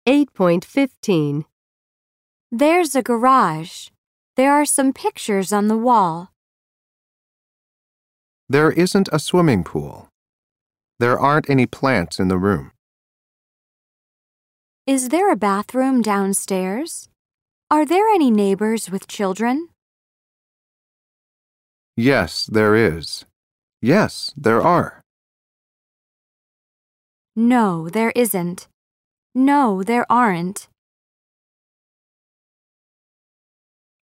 8.15. There's a garage. There are some pictures on the wall. There isn't a swimming pool. There aren't any plants in the room. Is there a bathroom downstairs? Are there any neighbors with children? Yes, there is. Yes, there are. No, there isn't. No, there aren't.